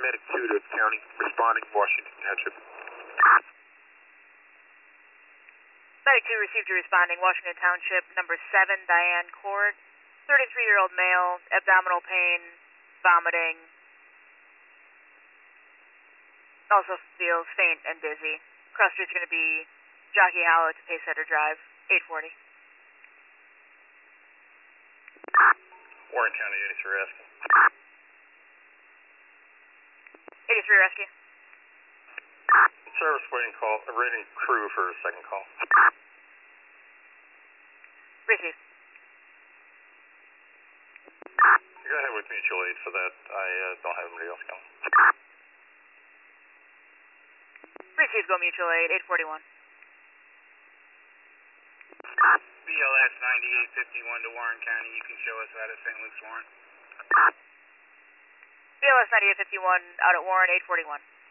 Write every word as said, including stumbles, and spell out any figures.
Medic two to County, responding Washington Township. Medic two received a responding Washington Township, number seven, Diane Court, thirty-three-year-old male, abdominal pain, vomiting, also feels faint and dizzy. Cross street's going to be Jockey Hollow to Pacesetter Drive, eight forty. Warren County, eighty-three rescue. eighty-three rescue. Service waiting call, waiting crew for a second call. Received. Go ahead with mutual aid for that. I uh, don't have anybody else coming. Received, go mutual aid, eight forty-one. B L S ninety-eight fifty-one to Warren County. You can show us that at Saint Luke's, Warren. B L S ninety-eight fifty-one out at Warren, eight forty-one.